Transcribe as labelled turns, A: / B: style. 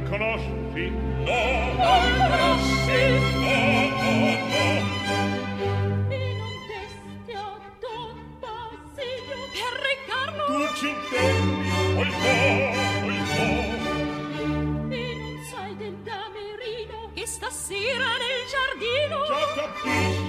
A: conosci?
B: No, non conosci? No, no, no.
C: E non desti a Don Basilio per recarlo?
A: Tu ci intendi?
B: Oi po.
C: E non sai del damerino che stasera nel giardino?
A: Già capisci?